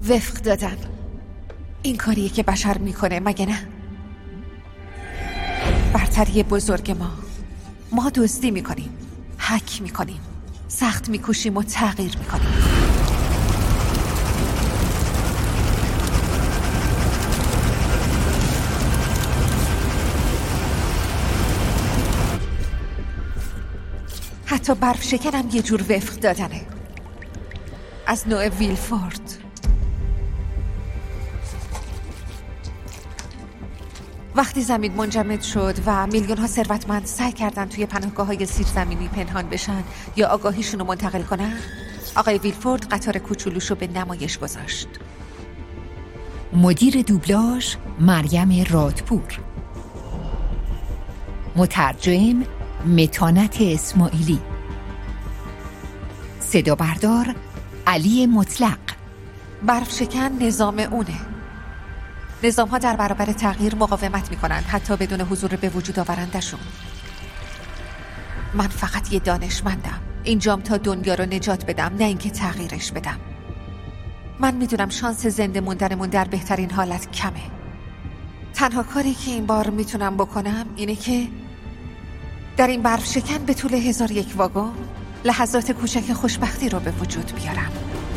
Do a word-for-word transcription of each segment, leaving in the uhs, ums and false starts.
وفق دادن این کاریه که بشر میکنه، مگه نه؟ برتری بزرگ ما ما دزدی میکنیم، حک میکنیم، سخت میکوشیم و تغییر میکنیم. حتی برف شکنم یه جور وفق دادنه، از نوع ویلفورد. وقتی زمین منجمد شد و میلیون ها ثروتمند سعی کردن توی پناهگاه های زیرزمینی پنهان بشن یا آگاهیشون رو منتقل کنن، آقای ویلفورد قطار کوچولوشو به نمایش گذاشت. مدیر دوبلاژ مریم رادپور، مترجم متانت اسماعیلی، صدا بردار علی مطلق. برف شکن نظام اونه. نظام ها در برابر تغییر مقاومت میکنن، حتی بدون حضور به وجود آورندشون. من فقط یه دانشمندم، اینجام تا دنیا رو نجات بدم، نه اینکه تغییرش بدم. من میدونم شانس زنده موندنمون در بهترین حالت کمه. تنها کاری که این بار میتونم بکنم اینه که در این برف شکن به طول هزار یک واگن لحظات کوچک خوشبختی رو به وجود بیارم.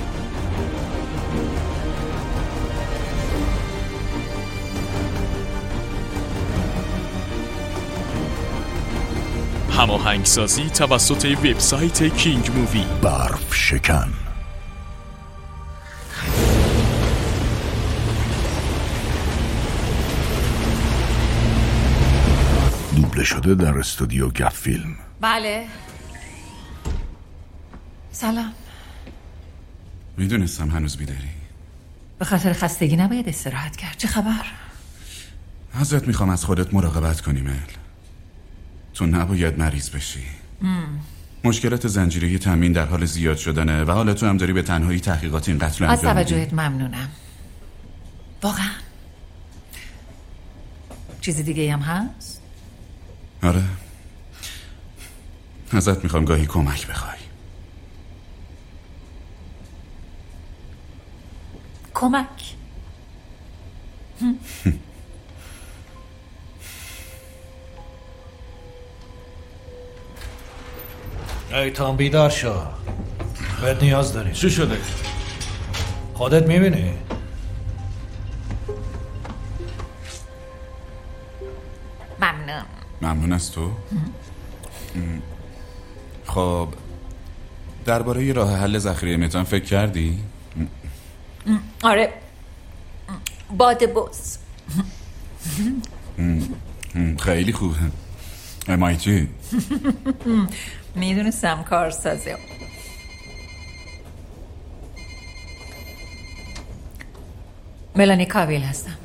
هماهنگسازی توسط وبسایت کینگ مووی. برف شکن. دوبله شده در استودیو گپ فیلم. بله. سلام. میدونستم هنوز بیداری. به خاطر خستگی نباید استراحت کرد. چه خبر؟ ازت میخوام از خودت مراقبت کنی مل. تو نباید مریض بشی. مم. مشکلات زنجیره تامین در حال زیاد شدنه و حالا تو هم داری به تنهایی تحقیقات این قتل انجام میدی. از توجهت ممنونم. واقعا چیز دیگه هم هست؟ آره، ازت میخوام گاهی کمک بخوای. کمک؟ ای تام بیدار شو، بهت نیاز داریم. چی شده؟ خودت میبینی؟ ممنون. ممنون از تو؟ خب درباره راه حل ذخیره متان فکر کردی؟ آره، باد بوس. خیلی خوبه. امایتی میدونستم کار سازه. ملانی کاویل هستم.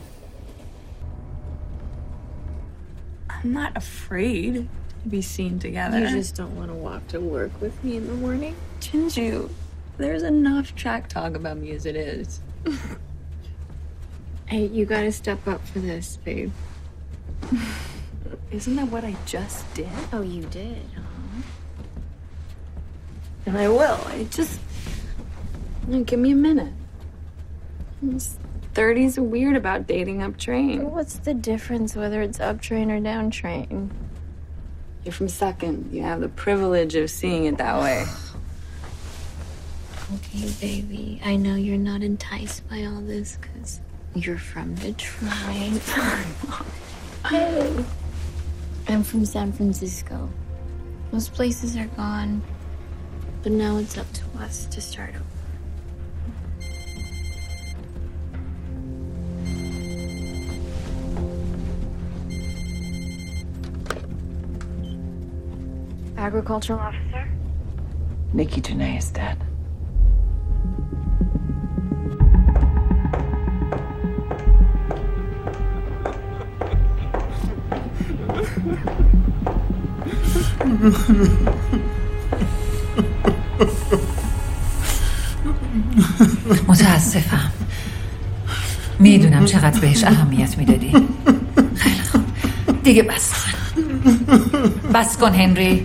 I'm not afraid to be seen together. You just don't want to walk to work with me in the morning? Chinju, there's enough track talk about me as it is. Hey, you gotta step up for this, babe. Isn't that what I just did? Oh, you did, huh? And I will. I just... No, give me a minute. thirties are weird about dating up train. What's the difference whether it's up train or down train? You're from second. You have the privilege of seeing it that way. Okay, baby. I know you're not enticed by all this because you're from Detroit. Hey. I'm from San Francisco. Most places are gone, but now it's up to us to start over. Agricultural officer? Nikki Janae is dead. متاسفم. میدونم چقدر بهش اهمیت میدادی. خیلی خوب، دیگه بس کن. بس کن هنری.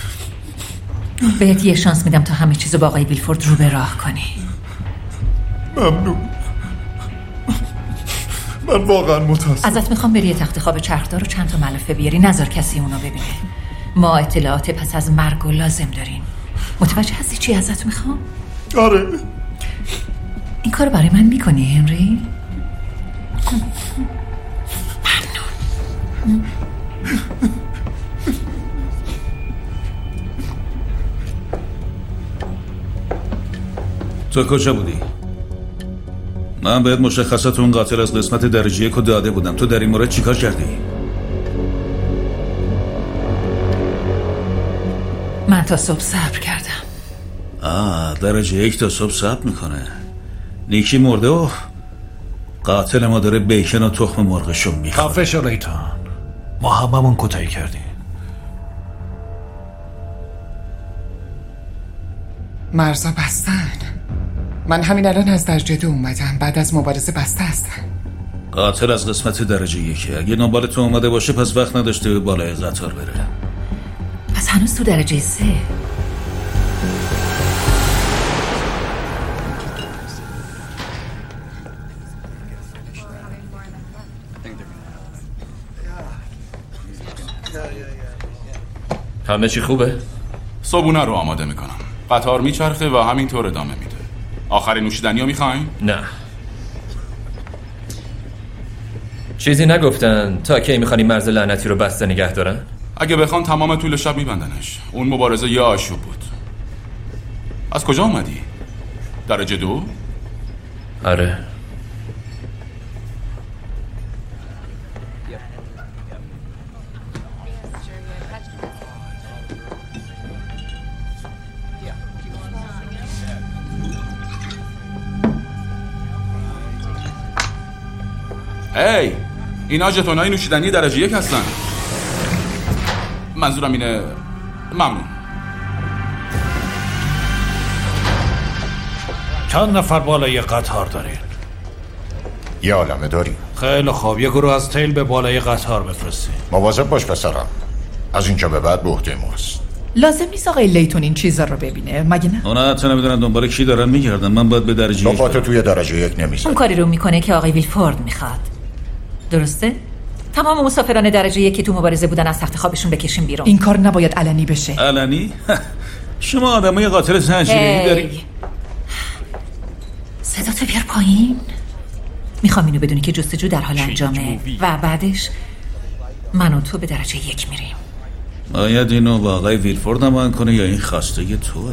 بهت یه شانس میدم تا همه چیزو با آقای ویلفورد رو به راه کنی. ممنون. من واقعا متاسفم. ازت میخوام بری تخت خواب چرخدار و چند تا ملافه بیاری، نذار کسی اونو ببینه. ما اطلاعات پس از مرگو لازم داریم. متوجه هستی چی ازت میخوام؟ آره. این کارو برای من میکنی هنری؟ ممنون. تو کجا بودی؟ من باید مشخصات اون قاتل از قسمت درجه یک رو داده بودم. تو در این مورد چیکار کردی؟ من تا صبح صبر کردم. آه درجه یک تا صبح صبر میکنه. نیکی مرده و قاتل ما داره بیکن و تخم مرغشو میخوره. خفه شو ریتان، ما هممون کوتاهی کردیم. مرزا بستن. من همین الان از درجه دو اومدم، بعد از مبارزه بسته هستن. قاتل از قسمت درجه یکه. اگه دنبال تو اومده باشه پس وقت نداشته به بالای قطار بره. پس هنوز تو درجه سه. همه چی خوبه؟ صبونه رو آماده میکنم. قطار میچرخه و همینطور ادامه میده. آخرین نوشیدنی رو میخواین؟ نه. چیزی نگفتن تا کی میخوانی مرز لعنتی رو بسته نگه دارن؟ اگه بخوان تمام طول شب میبندنش. اون مبارزه یه آشوب بود. از کجا اومدی؟ درجه دو؟ آره. هی اینا ژتونای نوشیدنی درجه یک هستن. منظورم اینه. ممنون. چند نفر بالای قطار دارین؟ یه عالمه داریم. خیلی خوب، یه گروه از تیل به بالای قطار بفرستین. مواظب باش پسرم، از اینجا به بعد به عهده ماست. لازم نیست آقای لیتون این چیزا رو ببینه مگه نه؟ اونا حتی نمیدونن دنبال کی دارن میگردن. من باید به درجه یک نقاط توی درجه یک نمیزن. اون کاری رو میکنه که آقای ویلفورد میخواد. درسته؟ تمام مسافران درجه یکی تو مبارزه بودن از تخت خوابشون بکشیم بیرون. این کار نباید علنی بشه. علنی؟ شما آدمای قاتل زنجیره‌ای داری. صداتو بیار پایین. میخوام اینو بدونی که جستجو در حال انجامه و بعدش من و تو به درجه یک میریم. باید اینو با آقای ویلفورد نمایان کنه یا این خواسته توه؟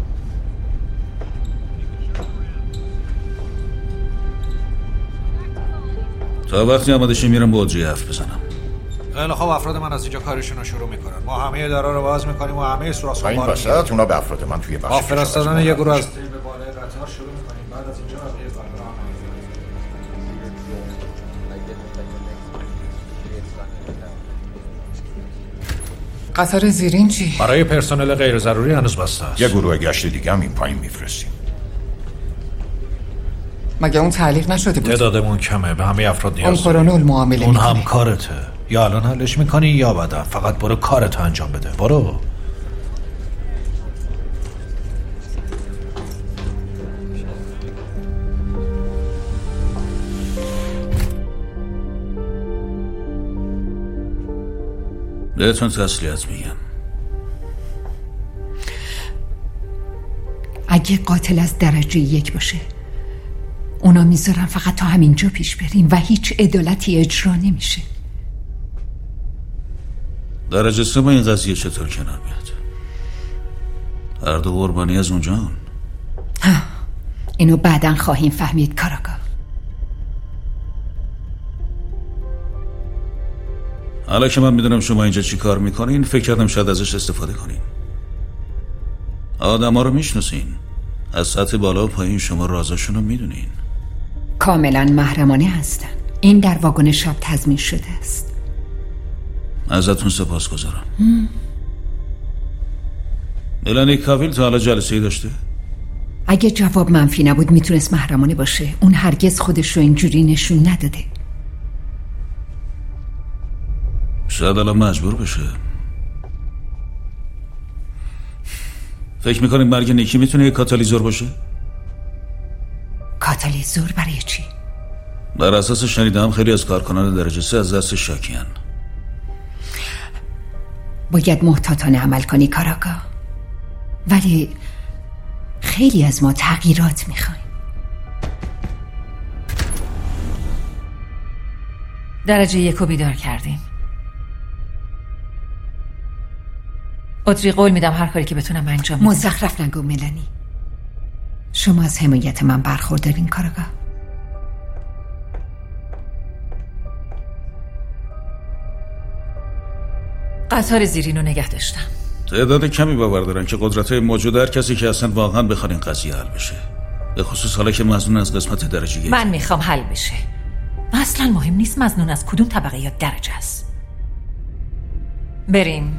تا وقتی آماده شی میرم با اجری حرف بزنم. خیلی خب، افراد من از اینجا کارشون رو شروع میکنن. ما همه درا رو باز میکنیم و همه سوراخ این وسط اونا به افراد من توی بخش فرستادن یه گروه از به بالای قطار شروع میکنیم. بعد از اینجا بقیه قطار قطار زیرین چی؟ برای پرسنل غیر ضروری هنوز بسته است. یه گروه گشت دیگه هم این پایین میفرستیم. مگه اون تعلیق نشده بود؟ تعدادمون کمه، به همه افراد نیاز اون کرونول معامله اون میکنه. هم کارته. یا الان حلش میکنی یا بعدا. فقط برو کارتو انجام بده. برو. بهتون تسلیت میگم. اگه قاتل از درجه یک باشه اونا میذارن فقط تا همینجا پیش بریم و هیچ عدالتی اجرا نمیشه. درجه سه با این قضیه چطور کنار میاد؟ هر دو قربانی از اونجان. اینو بعداً خواهیم فهمید کاراگاه. حالا که من میدونم شما اینجا چی کار میکنین فکر کردم شاید ازش استفاده کنین. آدم ها رو میشناسین، از سطح بالا و پایین شما رازاشون رو میدونین. کاملا محرمانه هستن. این در واگن شب تضمین شده است. ازتون سپاس گذارم. ملانی کاویل تا حالا جلسه ای داشته؟ اگه جواب منفی نبود میتونست محرمانه باشه. اون هرگز خودش رو اینجوری نشون نداده. شاید الان مجبور بشه. فکر میکنید مرگ نیکی میتونه یک کاتالیزور باشه؟ کاتالیزور برای چی؟ بر اساس شنیدم خیلی از کارکنان درجه سه از دست شاکیان. باید محتاطانه عمل کنی کاراگاه، ولی خیلی از ما تغییرات میخوایم. درجه یکو بیدار کردیم. ادری قول میدم هر کاری که بتونم انجام بدم. مزخرف نگو ملانی. شما از حمایت من برخوردارین کاراگاه. قطار زیرین رو نگه داشتم. تعداد کمی باور دارن که قدرت‌های موجود هر کسی که اصلا واقعا بخواد این قضیه حل بشه، به خصوص حالا که مظنون از قسمت درجه یک. من میخوام حل بشه. اصلا مهم نیست مظنون از کدوم طبقه یا درجه است. بریم.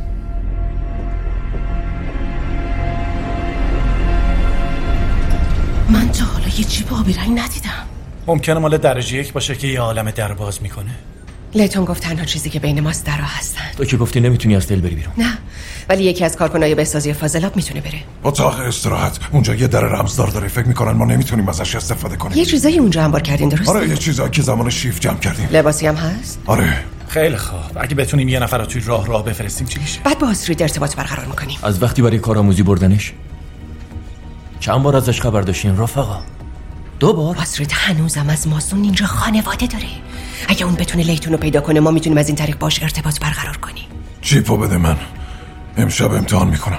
من تا حالا یه جیب آبی رنگ ندیدم. ممکنه مال درجه یک باشه که یه عالم در باز میکنه. لیتون گفت تنها چیزی که بین ماست درها هستن. تو که گفتی نمیتونی از دل بری بیرون. نه، ولی یکی از کارکنای بسازی فاضلاب میتونه بره. اتاق استراحت اونجا یه در رمزدار داره، فکر میکنن ما نمیتونیم ازش استفاده کنیم. یه چیزایی اونجا انبار کردین درسته؟ آره، یه چیزایی که زمان شیفت جمع کردیم. لباسی هم هست؟ آره. خیلی خوب، اگه بتونیم یه نفر رو توی راه راه بفرستیم چی میشه؟ بعد با استرید ارتباط برقرار میکنیم. از وقتی برای کارآموزی بردنش چند بار ازش خبر داشتین رفقا؟ دو بار؟ استرید هنوزم از ماسون اینجا خانواده داره. اگه اون بتونه لیتون رو پیدا کنه ما میتونیم از این طریق باش ارتباط برقرار کنیم. جیپو بده من، امشب امتحان میکنم.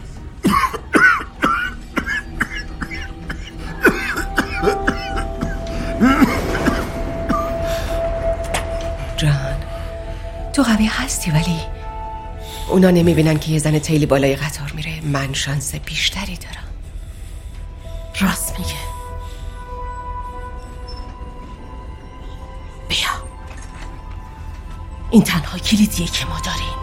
جان تو قوی هستی، ولی اونا نمیبینن که یه زن تیلی بالای قطار میره. من شانس بیشتری دارم. راست میگه. بیا، این تنها کلیدیه که ما داریم.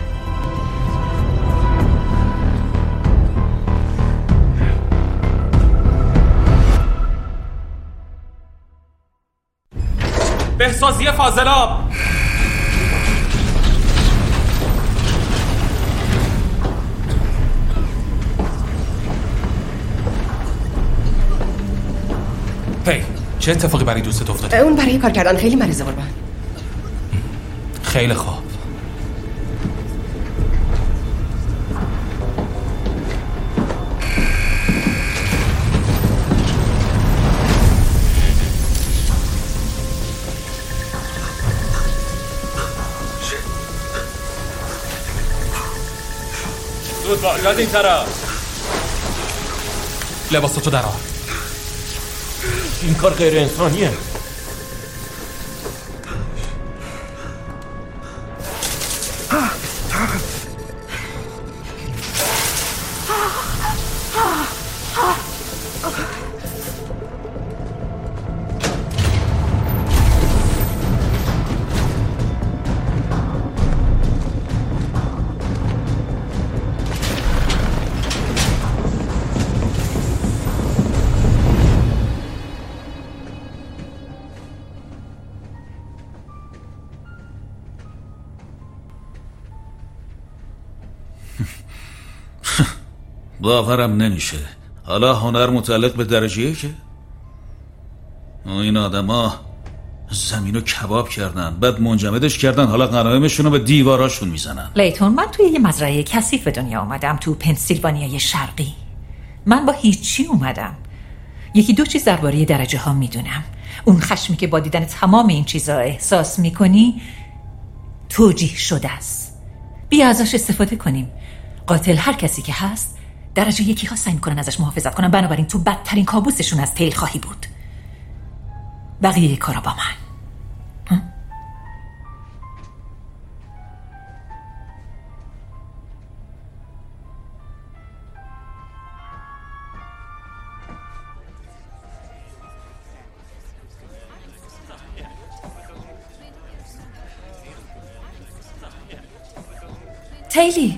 بهسازی فاضلاب. هی، چه اتفاقی برای دوستت افتاده؟ اون برای کار کردن خیلی مریضه قربان. خیلی خوب. زود باش، از این طرف. لباساتو در آر. این کار غیر انسانیه. باورم نمیشه. حالا هنر متعلق به درجه یکه؟ این آدم ها زمین رو کباب کردن، بعد منجمدش کردن، حالا غنایمشون رو به دیواراشون میزنن. لیتون، من توی یه مزرعه کثیف به دنیا اومدم، تو پنسیلوانیای شرقی. من با هیچی اومدم. یکی دو چیز درباره درجه ها میدونم. اون خشمی که با دیدن تمام این چیزها احساس میکنی توجیه شده است. بیا ازش استفاده کنیم. قاتل هر کسی که هست درجه یکی ها سعی میکنن ازش محافظت کنن، بنابراین تو بدترین کابوسشون از تیل خواهی بود. بقیه کارا با من. تیلی،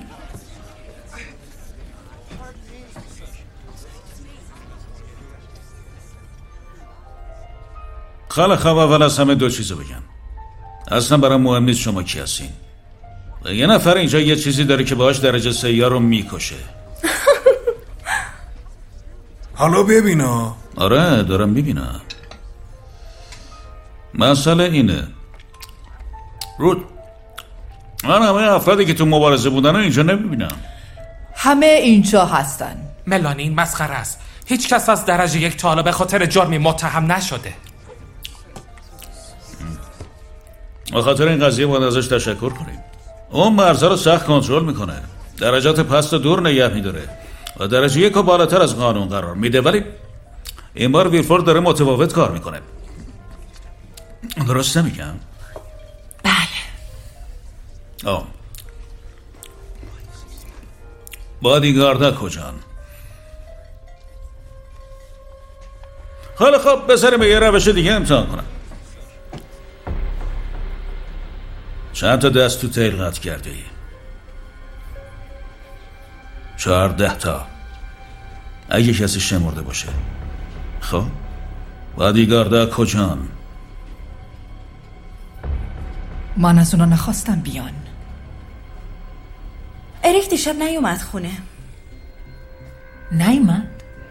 خاله خواب اول از همه دو چیزو بگم. اصلا برام مهم نیست شما کی هستین. و یه نفر اینجا یه چیزی داره که باهاش درجه سه رو میکشه. حالا ببینا، آره دارم میبینم. مسئله اینه رود، من همه افرادی که تو مبارزه بودن اینجا نمیبینم. همه اینجا هستن. ملانی این مسخره است. هیچ کس از درجه یک تا حالا به خاطر جرمی متهم نشده. به خاطر این قضیه باید ازش تشکر کنیم. اون مرزا رو سخت کنترل میکنه، درجات پست و دور نگه میداره و درجه یک رو بالاتر از قانون قرار میده، ولی این بار ویلفورد داره متفاوت کار میکنه. درست نمیگم؟ بله. آه بادیگاردا کجان؟ خیلی خب بذاریم به یه روش دیگه امتحان کنم. چند تا دست تو تیل قطع کرده ای؟ چهارده تا اگه کسی شمرده باشه. خب بادیگاردا کجان؟ من از اونا نخواستم بیان. اریک دیشب نیومد خونه. نیومد؟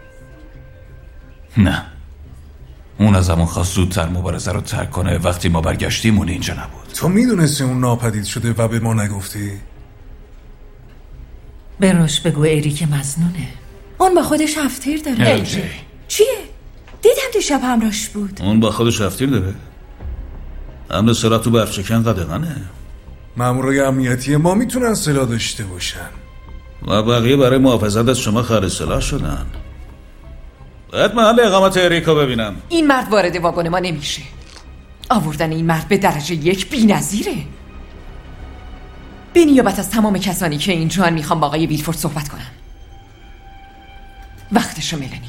نه، اون از همون خواست زودتر مبارزه رو ترک کنه. وقتی ما برگشتیم اون اینجا نبود. تو میدونستی اون ناپدید شده و به ما نگفتی؟ به روش بگو اریک مظنونه. اون با خودش هفتیر داره. ال جی چیه؟ دیدم دیشب همراش بود. اون با خودش هفتیر داره؟ حمل سلاح تو برفچکن قدغنه. مامورای امنیتی ما میتونن سلاح داشته باشن و بقیه برای محافظت از شما خرید سلاح شدن. باید محل اقامت اریکا ببینم. این مرد وارد واگن ما نمیشه. آوردن این مرد به درجه یک بی‌نظیره. به نیابت از تمام کسانی که اینجا میخوام با آقای ویلفورد صحبت کنم. وقتشو ملانی.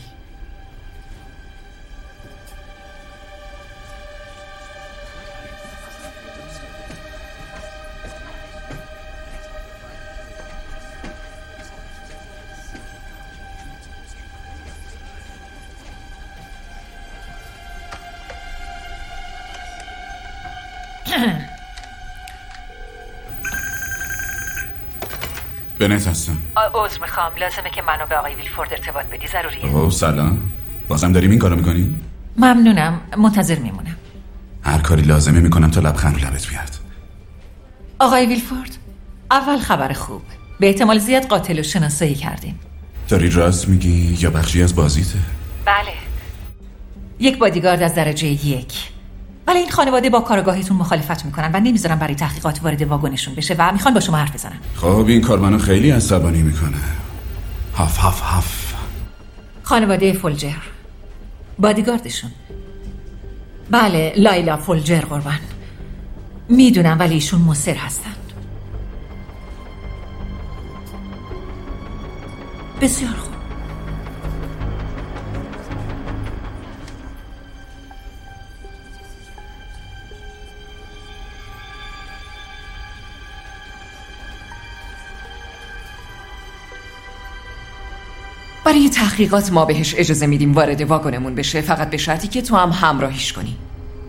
بنت هستم. عذر میخوام، لازمه که منو به آقای ویلفورد ارتباط بدی، ضروریه. اوه سلام، بازم داریم این کارو میکنی؟ ممنونم، منتظر میمونم. هر کاری لازمه میکنم تا لبخند لبت بیاد. آقای ویلفورد، اول خبر خوب، به احتمال زیاد قاتل رو شناسایی کردیم. داری راست میگی یا بخشی از بازیته؟ بله، یک بادیگارد از درجه یک. ولی این خانواده با کارگاهتون مخالفت میکنن و نمیذارن برای تحقیقات وارد واگنشون بشه و میخوان با شما حرف بزنن. خب این کار منو خیلی عصبانی میکنه. هف هف هف. خانواده فولجر، بادیگاردشون. بله، لایلا فولجر قربان. میدونم ولی ایشون مصر هستن. بسیار خوب. برای تحقیقات ما بهش اجازه میدیم وارد واگنمون بشه، فقط به شرطی که تو هم همراهیش کنی.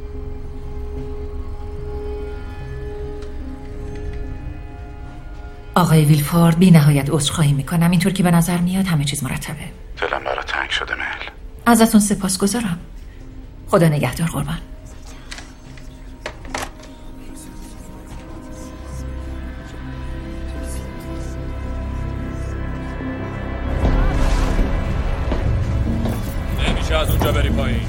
آقای ویلفورد، بی نهایت عذرخواهی میکنم. اینطور که به نظر میاد همه چیز مرتبه. دلم برا تنگ شده مل. ازتون سپاسگزارم. خدا نگهدار قربان. نمیشه از اونجا بری پایین.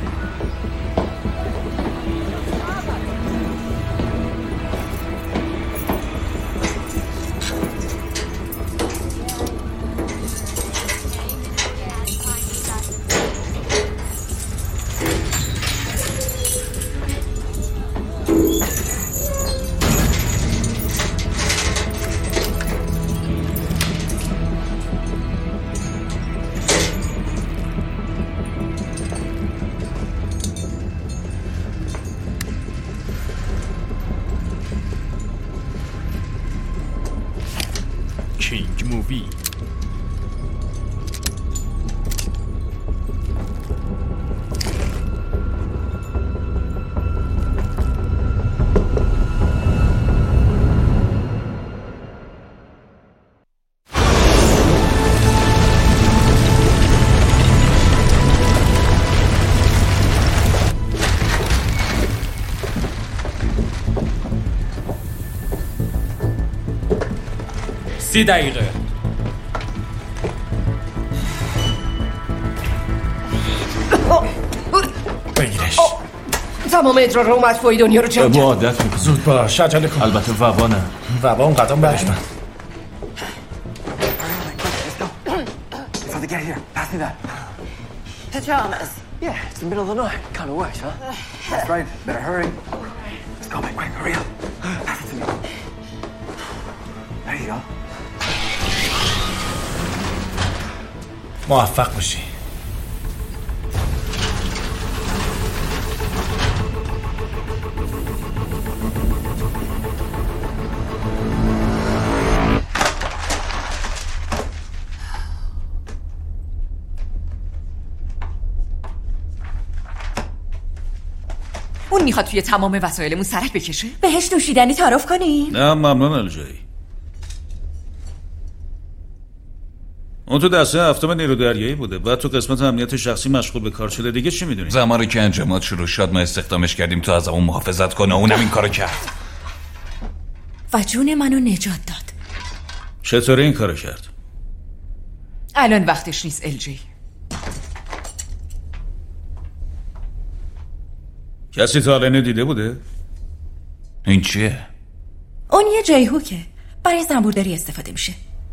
کینگ مووی. سی دقیقه. بگیرش. تمام ادرار رو مدفوعی دنیا رو جمع کرد. عادت میکنم. زود باش عجله کن. البته وبا نه. وبا اون قدم برش من. Get here. Pass me that. Pajamas. Yeah, it's the middle of the night. Kind of works, huh? That's right. Better hurry. Let's go, man. Quick, hurry up. Pass it to me. There you go. موفق باشی. اون میخواد توی تمام وسایلمون سرک بکشه؟ بهش نوشیدنی تعارف کنیم؟ نه ممنون الجایی. اون تو دسته هفتم نیرو دریایی بوده. بعد تو قسمت امنیت شخصی مشغول به کار شده. دیگه چی میدونی؟ زمانی که انجامات شروع شد ما استخدامش کردیم تو از اون محافظت کنه. اونم این کارو کرد و جون منو نجات داد. چطوری این کارو کرد؟ الان وقتش نیست الجی. کسی تا الان دیده بوده؟ این چیه؟ اون یه جیهوکه. برای زنبورداری استفاده میشه.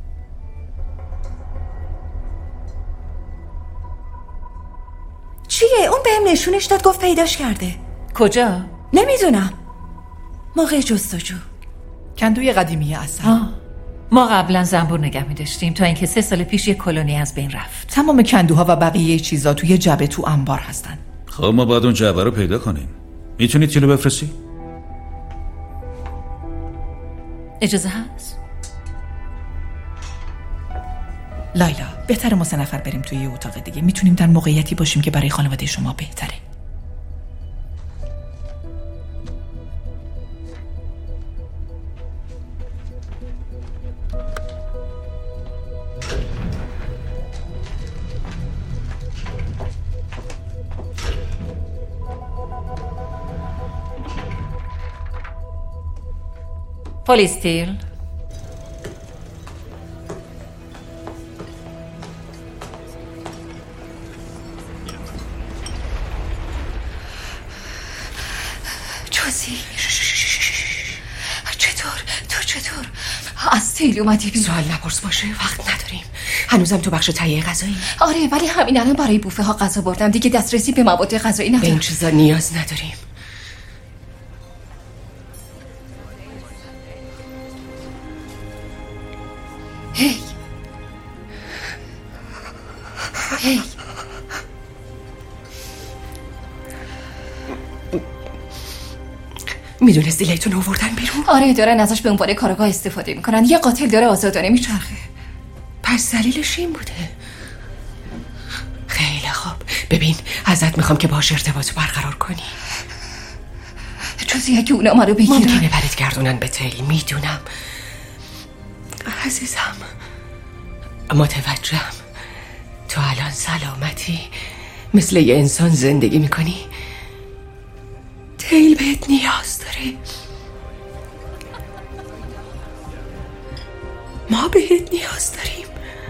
چیه؟ اون بهم نشونش داد، گفت پیداش کرده. کجا؟ نمیدونم. موقع جستجو. کندوی قدیمی اصلا. ما قبلا زنبور نگه می‌داشتیم تا اینکه سه سال پیش یک کلونی از بین رفت. تمام کندوها و بقیه چیزا توی جعبه تو انبار هستن. خب ما باید اون جعبه رو پیدا کنیم. میتونی تیلو بفرستی؟ اجازه هست؟ لایلا بهتر ما سه نفر بریم توی یه اتاق دیگه. میتونیم در موقعیتی باشیم که برای خانواده شما بهتره. پلیستیل جوزی چطور؟ تو چطور؟ از تیل اومدی بیرون؟ سوال نپرس باشه، وقت نداریم. هنوزم تو بخش تهیه غذایی. آره ولی همین الان برای بوفه ها غذا بردم. دیگه دسترسی به مواد غذایی ندارم. به این چیزا نیاز نداریم. هی هی میدونستی لیتون آوردن بیرون؟ آره دارن ازش به عنوان کارگاه استفاده میکنن. یه قاتل داره آزادانه میچرخه. پس دلیلش این بوده. خیلی خوب. ببین ازت میخوام که باهاش ارتباط برقرار کنی. جزی اگه اونا ما رو بگیرن ممکنه برات گردونن به تیل. میدونم عزیزم، متوجهم. تو الان سلامتی مثل یه انسان زندگی میکنی. تیل بهت نیاز داره. ما بهت نیاز داریم.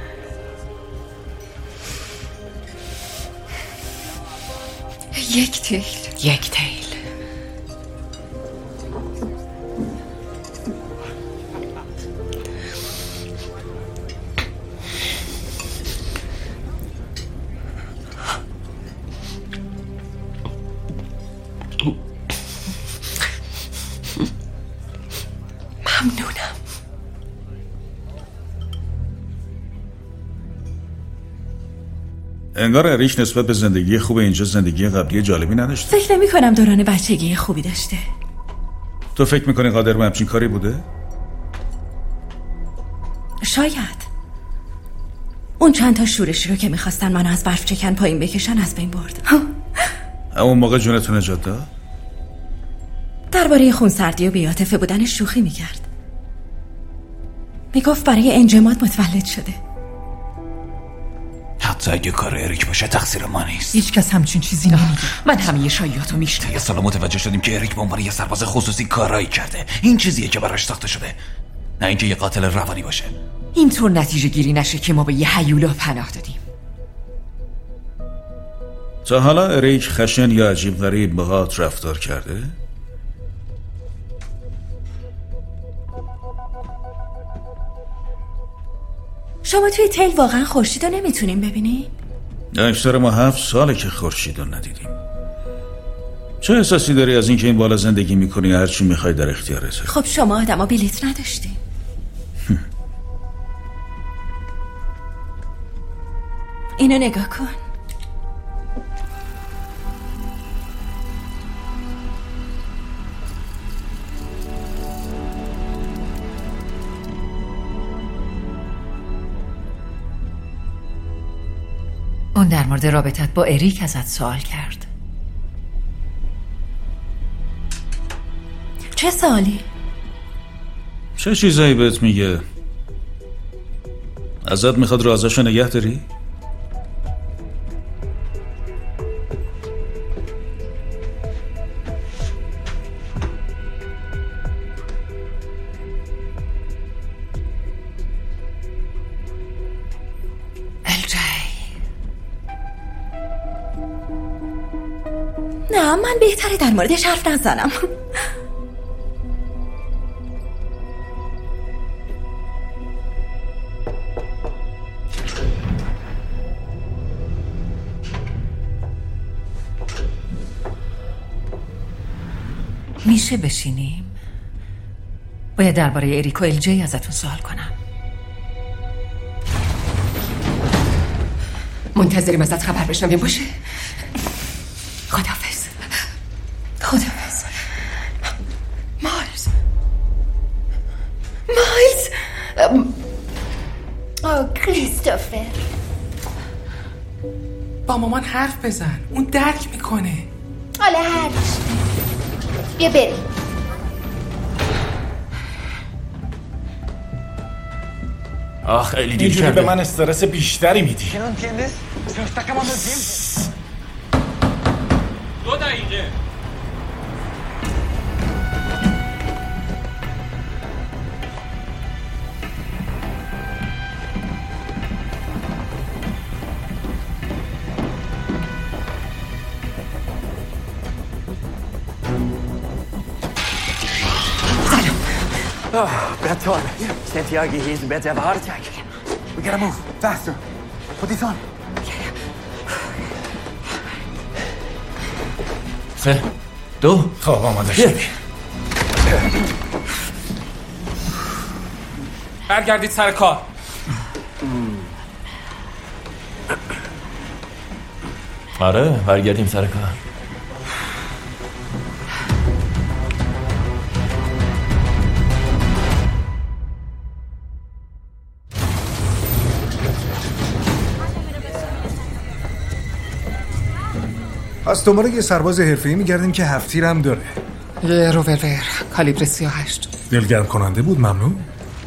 یک تیل یک تیل ممنونم. انگار اریش نسبت به زندگی خوب اینجا زندگی قبلی جالبی نداشته. فکر نمی کنم دوران بچگی خوبی داشته. تو فکر میکنی قادر به همچین کاری بوده؟ شاید. اون چند تا شورشی رو که میخواستن منو از برف چکن پایین بکشن از بین برد. اون موقع جونتو نجات داد؟ درباره خونسردی و بی‌عاطفه بودنش شوخی میکرد. میگفت برای انجماد متولد شده. حتی اگه کار اریک باشه تقصیر ما نیست. هیچ کس همچین چیزی نمیگه. من همه شایعاتو میشنم. یه سال متوجه شدیم که اریک به عنوان یه سرباز خصوصی کارایی کرده. این چیزیه که براش ساخته شده، نه اینکه یه قاتل روانی باشه. اینطور نتیجه گیری نشه که ما به یه هیولا پناه دادیم. تا حالا اریک خشن یا عجیب غریب باهات رفتار کرده؟ شما توی تیل واقعا خورشید رو نمیتونیم ببینیم؟ اکثر ما هفت ساله که خورشید رو ندیدیم. چه احساسی داری از اینکه این بالا زندگی میکنی هرچی میخوای در اختیارته؟ خب شما آدم ها بلیت نداشتیم. اینو نگاه کن. اون در مورد رابطت با اریک ازت سوال کرد. چه سوالی؟ چه چیزایی بهت میگه؟ ازت میخواد رازاشو نگه داری؟ نه من بهتره در موردش حرف نزنم. میشه بشینیم؟ باید درباره اریک و الجی ازتون سوال کنم. منتظریم ازت خبر بشنویم باشه؟ خداحافظ. خداحافظ. مایلز مایلز آه کریستوفر، با مامان حرف بزن، اون درک میکنه. حالا هرچی بیا بریم. آخ خیلی دیر اینجوری کرده. به من استرس بیشتری میدی. دو دقیقه. Oh, bad time. Santiago here's about to have a heart attack. We gotta move faster. Put these on. سه دو خب آماده شدی. برگردید سر کار. آره برگردیم سر کار. از دنبال یه سرباز حرفه‌ای میگردیم که هفت تیر هم داره. یه روورور کالیبر سی و هشت. دلگرم کننده بود. ممنون.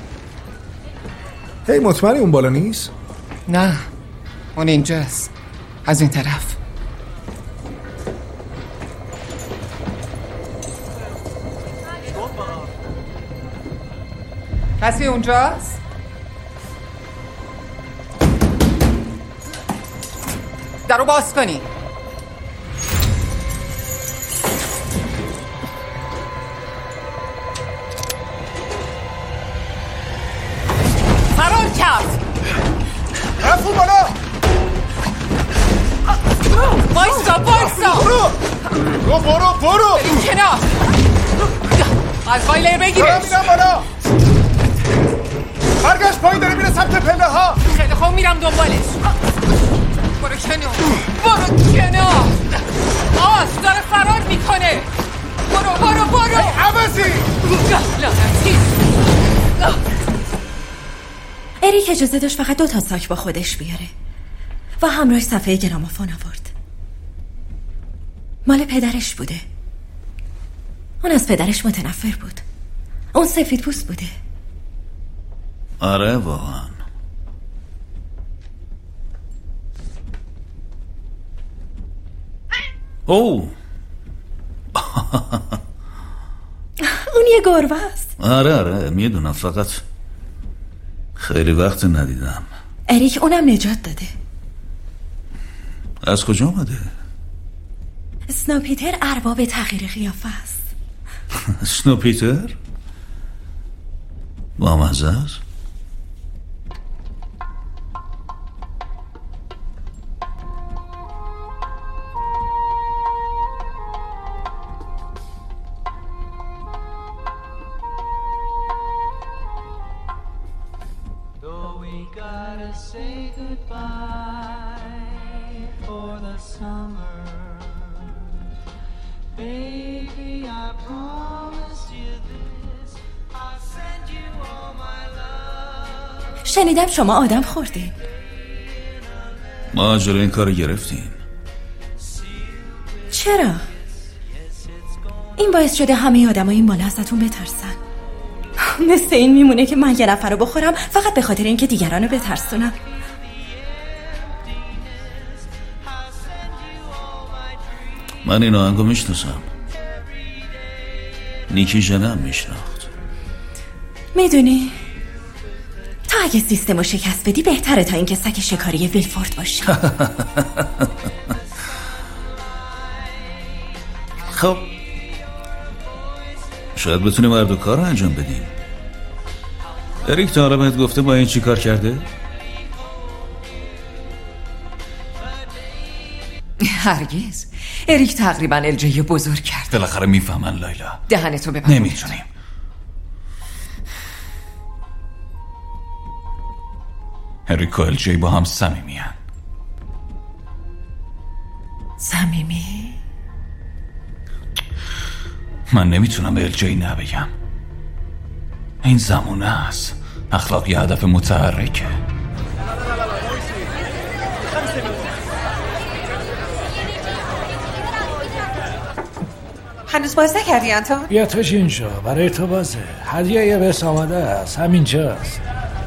هی مطمئنی اون بالا نیست؟ نه اون اینجاست، از این طرف. کسی اونجاست؟ درو باز کنی. فرار کرد. رفت اون بالا. وایسا وایسا. برو برو برو برو. این کنار. از وایلر بگیرش. دارم میرم بالا. برگشت پایین داره میره سمت پله ها. خیلی خوب میرم دنبالش. برو کنار. برو کنار. آس داره فرار میکنه. برو برو برو. ای عوضی. لعنتی. اریک اجازه داشت فقط دو تا ساک با خودش بیاره و همراهش صفحه گرامافون آورد. مال پدرش بوده. اون از پدرش متنفر بود. اون سفید پوست بوده. آره واقعا. او اون یه گربه است. آره آره میدونم، فقط خیلی وقت ندیدم. اریک اونم نجات داده. از کجا اومده؟ اسنوپیتر ارباب تغییر قیافه است. اسنوپیتر؟ با مزه است؟ شنیدم شما آدم خوردین. ما جلوی این کار گرفتیم. چرا؟ این باعث شده همه آدم ها این بالا ازتون بترسن. مثل این میمونه که من یه نفر رو بخورم فقط به خاطر اینکه دیگران رو بترسونم. من این آهنگو میشناسم. نیکی ژنم میشناخت. میدونی تا اگه سیستم رو شکست بدی بهتره تا اینکه سگ شکاری ویلفورد باشی. خب شاید بتونیم هر دو کار رو انجام بدیم. اریک تا حالا بهت گفته با این چی کار کرده؟ هرگز. اریک تقریبا الجی بزرگ کرد. بالاخره میفهمن لایلا. دهنتو ببند. نمیتونیم. اریک و الجی با هم صمیمیان. صمیمی؟ من نمیتونم به الجی نبگم. این زمونه است. اخلاق یه هدف متحرکه. هنوز باز نکردی آنتون؟ بیا توش اینجا برای تو بازه. هدیه یه بس آماده است. همینجاست.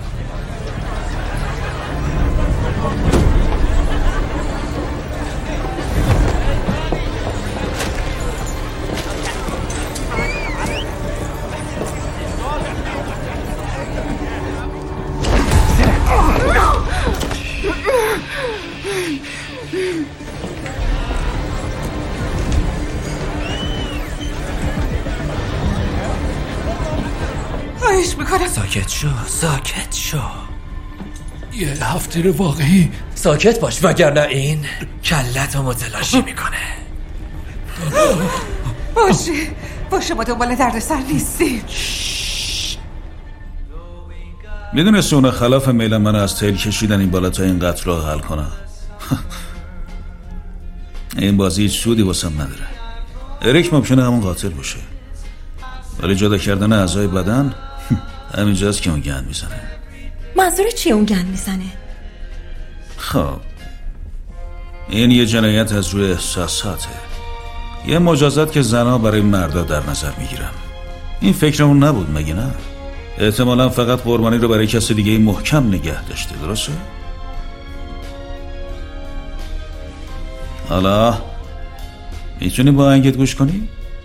خواهش میکنم ساکت شو ساکت شو. یه هفتیر واقعی. ساکت باش وگرنه این کلتو متلاشی میکنه. باشه باشه ما دنبال درد سر نیستیم. میدونستی اونا خلاف میل من از تیل کشیدن این بالا تا این قتل رو حل کنم. این بازی هیچ سودی واسم نداره. اریک ممکنه همون قاتل باشه ولی جدا کردن اعضای بدن همینجاست که اون گند میزنه. منظور چیه اون گند میزنه؟ خب این یه جنایت از روی احساساته. یه مجازات که زنها برای مردا در نظر میگیرن. این فکرمون نبود مگه نه؟ احتمالا فقط قربانی رو برای کسی دیگه محکم نگه داشته. درسته؟ حالا میتونی با آهنگت گوش کنی؟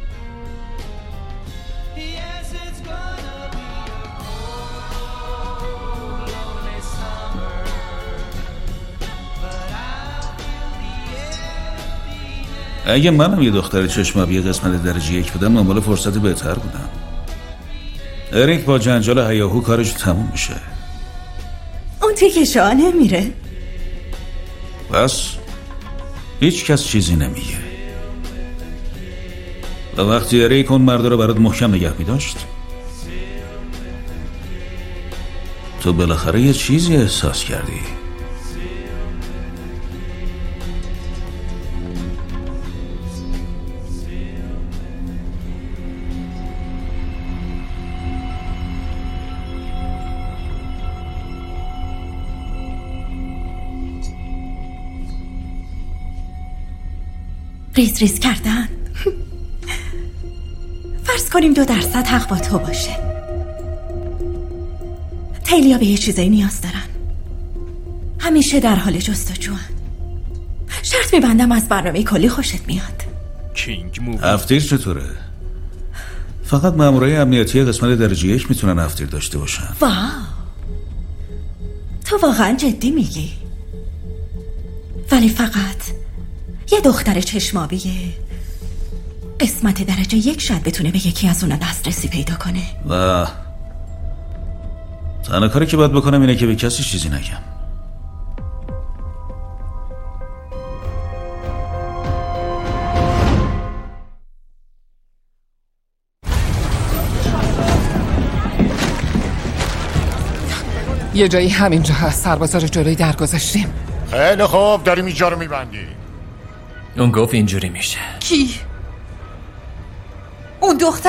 اگه منم یه دختر چشمابی قسمت درجه یک بودم دنبال فرصت بهتر بودم. اریک با جنجال هیاهو کارش تموم میشه. اون تیکه شاه نمیره. بس هیچ کس چیزی نمیگه. و وقتی اریک اون مرد رو برات محکم نگه میداشت تو بالاخره یه چیزی احساس کردی. ریز ریز کردن. فرض کنیم دو درصد حق با تو باشه. تیلیا به یه چیزایی نیاز دارن. همیشه در حال جستجوان. شرط میبندم از برنامه کلی خوشت میاد. کینگ مووی. هفتیر چطوره؟ فقط مامورای امنیتی قسمت درجه یک میتونن هفتیر داشته باشن. واو تو واقعا جدی میگی؟ ولی فقط یه دختر چشمابیه قسمت درجه یک شاید بتونه به یکی از اونا دسترسی پیدا کنه. و تنها کاری که باید بکنم اینه که به کسی چیزی نگم. یه جایی همینجا هست، سربازا رو جلوی در گذاشتیم. خیلی خوب، داریم اینجا رو میبندی. اون گفت اینجوری میشه. کی؟ اون دختر؟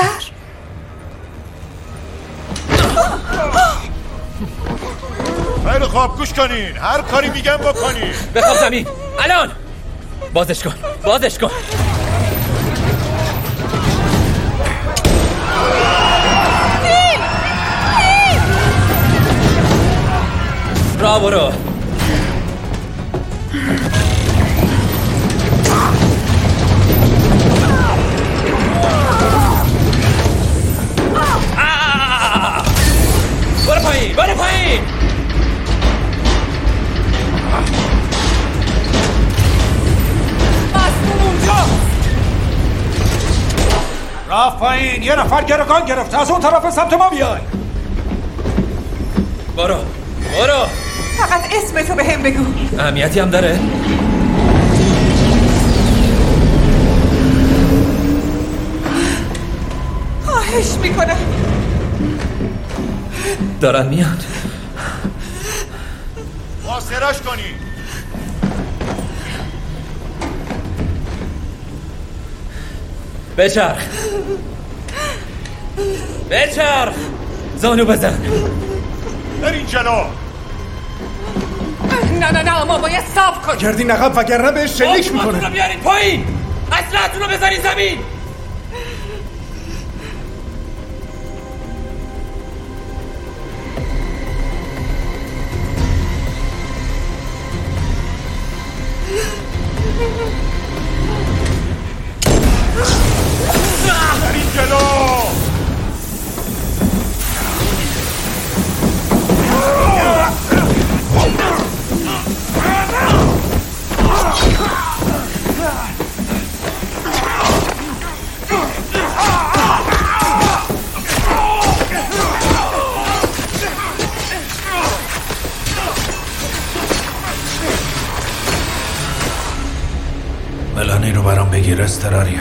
خیلی خوب، گوش کنین، هر کاری میگم بکنین. بخواب زمین الان. بازش کن بازش کن. را برو. برو پایین برو پایین. مصدوم اونجا. رفت پایین. یه نفر گروگان گرفته، از اون طرف سمت ما بیای. برو برو. فقط اسمتو به هم بگو. اهمیتی هم داره؟ خواهش میکنم. دارن میاد. محاصره‌اش کنی. بچرخ بچرخ. زانو بزن. برین جلو. نه نه نه، ما باید صاف کنیم. گردین عقب وگرنه بهش شلیک میکنه. آتوناتون رو بیارید پایین. اسلحه‌تون رو بزنید زمین. برین جلو. ملانی رو برام بگیر استراریه.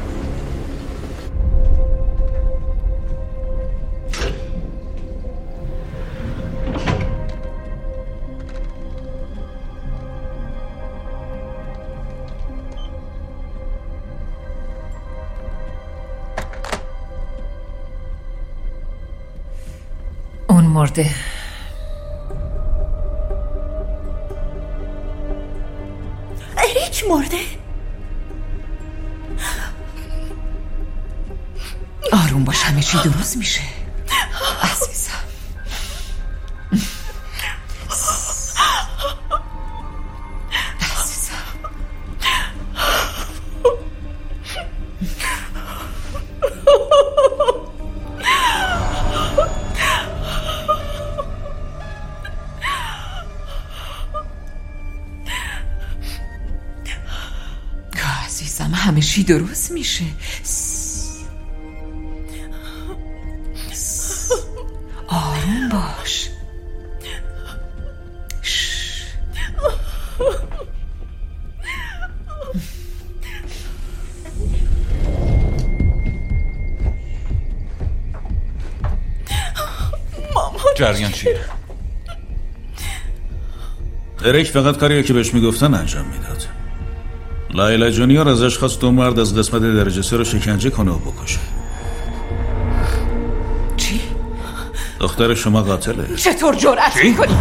اون مرده. اریک مرده؟ آروم باش، همه چی درست میشه عزیزم. عزیزم همه چی درست میشه. آروم باش. مامان جریان چیه؟ اریک فقط کاریه که بهش میگفتن انجام میداد. لایلا جونیور ازش خواست دو مرد از قسمت درجه سه رو شکنجه کنه و بکشه. چی؟ دختر شما قاتله. چطور جرأت میکنی؟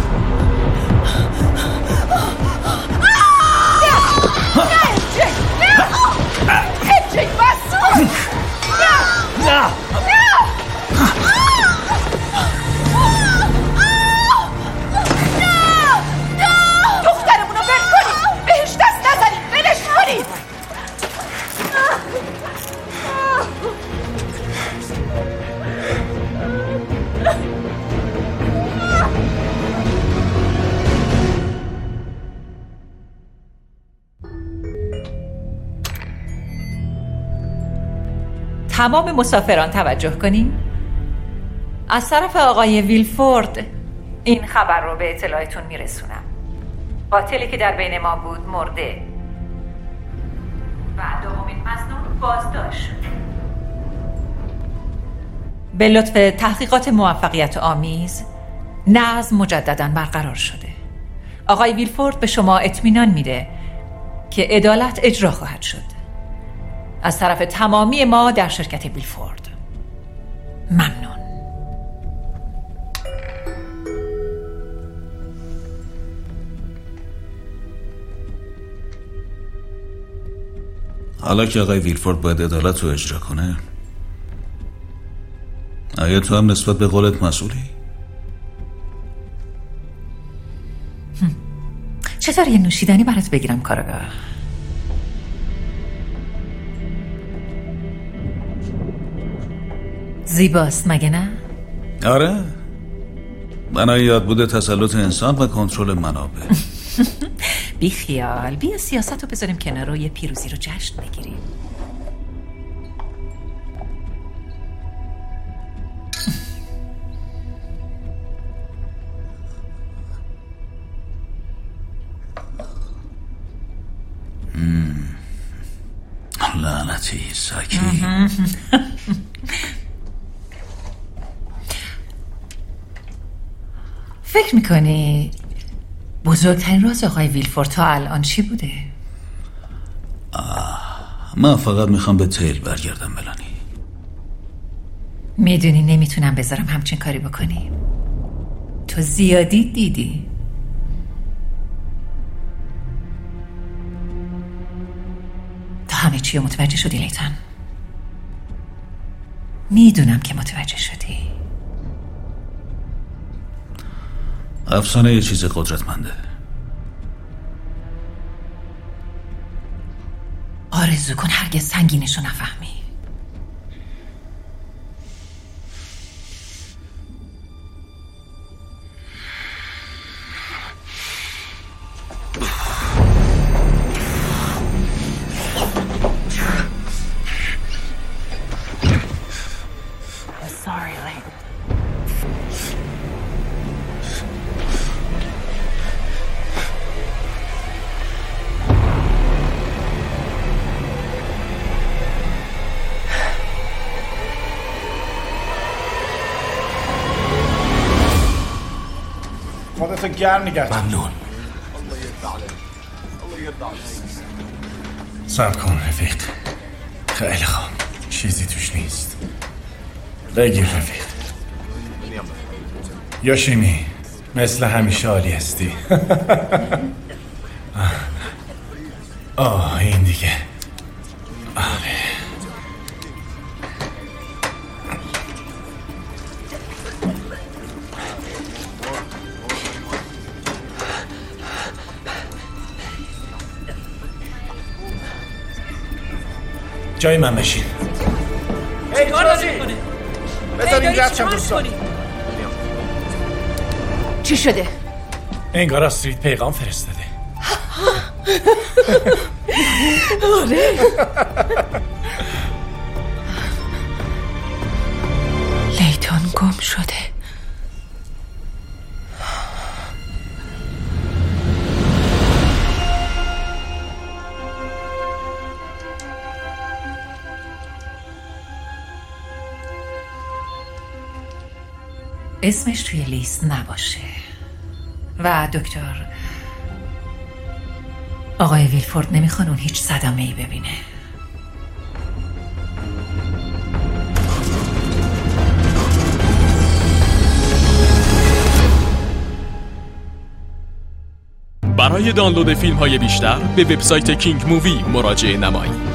دخترمونو ول کنید، بهش دست نزنید، ولش کنید. تمام مسافران توجه کنیم. از طرف آقای ویلفورد این خبر رو به اطلاعتون میرسونم. قاتلی که در بین ما بود مرده و دومین مظنون بازداشت شده. به لطف تحقیقات موفقیت آمیز نظم مجددا برقرار شده. آقای ویلفورد به شما اطمینان میده که عدالت اجرا خواهد شد از طرف تمامی ما در شرکت ویلفورد. ممنون. حالا که آقای ویلفورد باید عدالت رو اجرا کنه، آیا تو هم نسبت به قولت مسئولی؟ چطور یه نوشیدنی برات بگیرم کارگاه؟ زیباست مگه نه؟ آره، بنای یاد بوده تسلط انسان و کنترل منابع. بی خیال، بیا سیاست رو بذاریم کنار و یه پیروزی رو جشن بگیریم. لعنتی ساکی. فکر میکنی بزرگترین راز آقای ویلفورد تا الان چی بوده؟ آه، من فقط میخوام به تیل برگردم ملانی. میدونی نمیتونم بذارم همچین کاری بکنی. تو زیادی دیدی. تا همه چی رو متوجه شدی لیتن؟ میدونم که متوجه شدی. افسانه یه چیز قدرتمنده. آرزو کن هرگز سنگینشو نفهمی. خودتو گرم نگرد. ممنون. صبر کن رفیق. خیلی خوب، چیزی توش نیست. بگیر رفیق. یوشیمی مثل همیشه عالی هستی. آه این دیگه. آره. جای من بشین. ای کار داری؟ بذار این رد شم دوستان. چی شده؟ انگار استرید پیغام فرستاده. آره. لیتون گم شده. اسمش توی لیست نباشه. و دکتر آقای ویلفورد نمیخوان اون هیچ صدمه‌ای ببینه. برای دانلود فیلم های بیشتر به وبسایت کینگ مووی مراجعه نمایید.